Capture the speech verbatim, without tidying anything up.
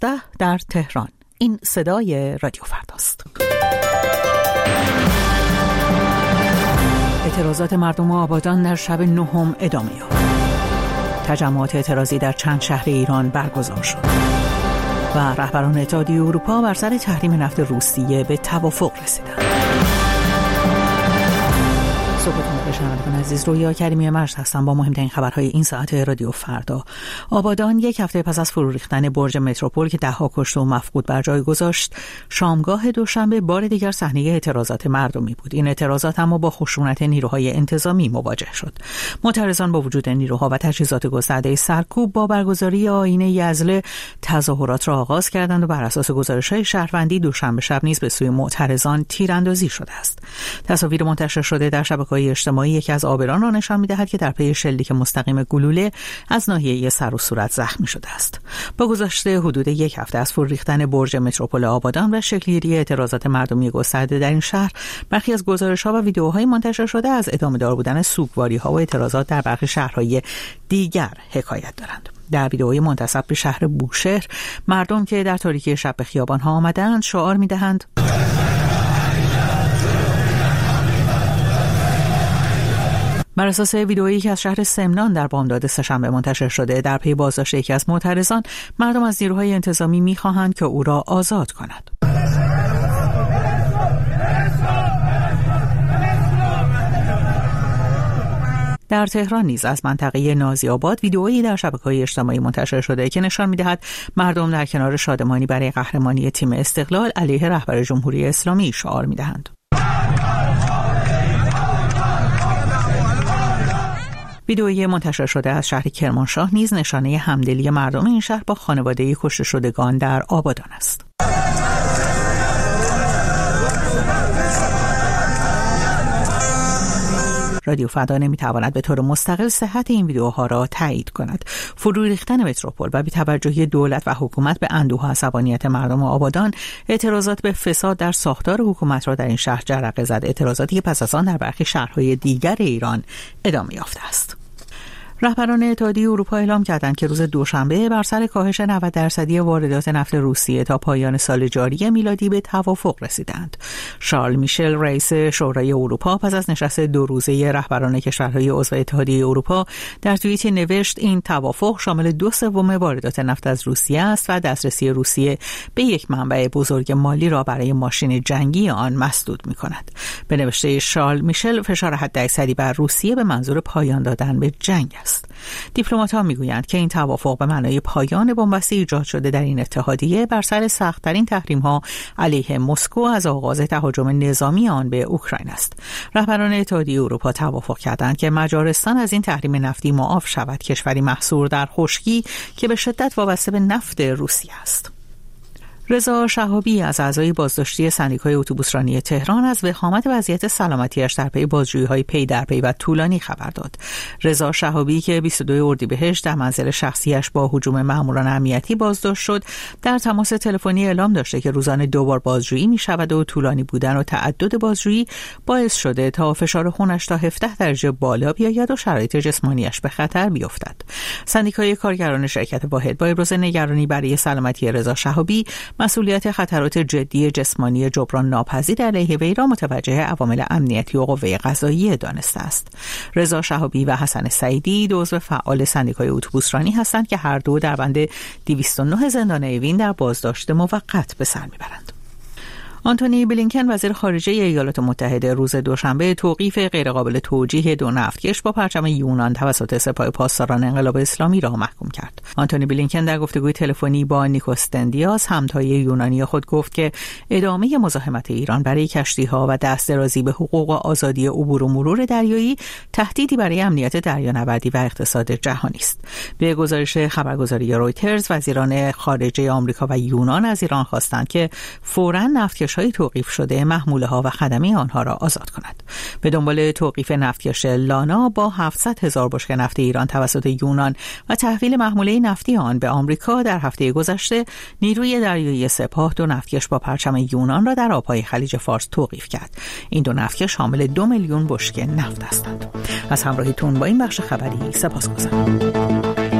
یازده در تهران. این صدای رادیو فرداست. اعتراضات مردم آبادان در شب نهم ادامه یافت. تجمعات اعتراضی در چند شهر ایران برگزار شد و رهبران اتحادیه اروپا بر سر تحریم نفت روسیه به توافق رسیدند. صبحتون بخیر شنوندگان عزیز، رویا کریمی مرج هستم با مهمترین خبرهای این ساعت رادیو فردا. آبادان یک هفته پس از فرو ریختن برج متروپول که ده‌ها کشته و مفقود بر جای گذاشت، شامگاه دوشنبه بار دیگر صحنه اعتراضات مردمی بود. این اعتراضات اما با خشونت نیروهای انتظامی مواجه شد. معترضان با وجود نیروها و تجهیزات گسترده سرکوب با برگزاری آیین یزله تظاهرات را آغاز کردند و بر اساس گزارش‌های شهروندی دوشنبه شب نیز به سوی معترضان تیراندازی شده است. تصاویر منتشر شده در شبکه‌های اجتماعی یکی از عابران را نشان می‌دهد که در پی شلیک مستقیم گلوله از ناحیه سر و صورت زخمی شده است. با گذشته حدود یک هفته از فرو ریختن برج متروپول آبادان و شکل‌گیری اعتراضات مردمی گسترده در این شهر، برخی از گزارش‌ها و ویدیوهای منتشر شده از ادامه‌دار بودن سوگواری‌ها و اعتراضات در برخی شهرهای دیگر حکایت دارند. در ویدئوی منتسب به شهر بوشهر، مردم که در تاریکی شب به خیابان‌ها آمدند شعار می‌دهند: بر اساس ویدئویی که از شهر سمنان در بامداد سه‌شنبه منتشر شده، در پی بازداشت یکی از معترضان، مردم از نیروهای انتظامی می‌خواهند که او را آزاد کند. در تهران نیز از منطقه نازی آباد ویدئویی در شبکه‌های اجتماعی منتشر شده که نشان می‌دهد مردم در کنار شادمانی برای قهرمانی تیم استقلال علیه رهبر جمهوری اسلامی شعار می‌دهند. ویدئویی منتشر شده از شهر کرمانشاه نیز نشانه همدلی مردم این شهر با خانواده کشته شدگان در آبادان است. رادیو فردا نمیتواند به طور مستقل صحت این ویدیوها را تایید کند. فرو ریختن متروپول و بی‌توجهی دولت و حکومت به اندوه و عصبانیت مردم آبادان، اعتراضات به فساد در ساختار حکومت را در این شهر جرقه زد. اعتراضاتی که پس از آن در برخی شهرهای دیگر ایران ادامه یافته است. رهبران اتحادیه اروپا اعلام کردند که روز دوشنبه بر سر کاهش نود درصدی واردات نفت روسیه تا پایان سال جاری میلادی به توافق رسیدند. شارل میشل رئیس شورای اروپا پس از نشست دو روزه رهبران کشورهای عضو اتحادیه اروپا در توییتی نوشت: این توافق شامل دو سوم واردات نفت از روسیه است و دسترسی روسیه به یک منبع بزرگ مالی را برای ماشین جنگی آن مسدود می‌کند. به نوشته شارل میشل، فشار حداکثری بر روسیه به منظور پایان دادن به جنگ است. دیپلمات‌ها میگویند که این توافق به معنای پایان بن‌بسته ایجاد شده در این اتحادیه بر سر سخت‌ترین تحریم‌ها علیه مسکو از آغاز تهاجم نظامی آن به اوکراین است. رهبران اتحادیه اروپا توافق کردند که مجارستان از این تحریم نفتی معاف شود، کشوری محصور در خشکی که به شدت وابسته به نفت روسیه است. رضا شهابی از اعضای بازداشتی سندیکای اتوبوسرانی تهران از وخامت وضعیت سلامتی‌اش در پی بازجویی‌های پی در پی و طولانی خبر داد. رضا شهابی که بیست و دوم اردیبهشت در منزل شخصیش با هجوم ماموران امنیتی بازداشت شد، در تماس تلفنی اعلام داشته که روزانه دو بار بازجویی می‌شود و طولانی بودن و تعدد بازجویی باعث شده تا فشار خونش تا هفده درجه بالا بیاید و شرایط جسمانیش به خطر بیفتد. سندیکای کارگران شرکت واحد با ابراز نگرانی برای سلامتی رضا شهابی، مسئولیت خطرات جدی جسمانی جبران ناپذیر علیه وی را متوجه عوامل امنیتی و قوه قضاییه دانسته است. رضا شهابی و حسن سعیدی دو عضو فعال سندیکای اتوبوسرانی هستند که هر دو در بند دویست و نه زندان اوین در بازداشت موقت به سر میبرند. آنتونی بلینکن وزیر خارجه ایالات متحده روز دوشنبه توقیف غیرقابل توجیه دو نفتکش با پرچم یونان توسط سپاه پاسداران انقلاب اسلامی را محکوم کرد. آنتونی بلینکن در گفتگوی تلفنی با نیکوس دندیاس همتای یونانی خود گفت که ادامه مزاحمت ایران برای کشتی‌ها و دست درازی به حقوق و آزادی عبور و مرور دریایی تهدیدی برای امنیت دریانوردی و اقتصاد جهانی است. به گزارش خبرگزاری رویترز، وزیران خارجه آمریکا و یونان از ایران خواستند که فوراً نفتکش های توقیف شده محموله ها و خدمه آنها را آزاد کند. به دنبال توقیف نفتکش لانا با هفتصد هزار بشکه نفت ایران توسط یونان و تحویل محموله نفتی آن به آمریکا، در هفته گذشته نیروی دریایی سپاه دو نفتکش با پرچم یونان را در آبهای خلیج فارس توقیف کرد. این دو نفتکش شامل دو میلیون بشکه نفت هستند. از همراهیتون با این بخش خبری سپاسگزارم.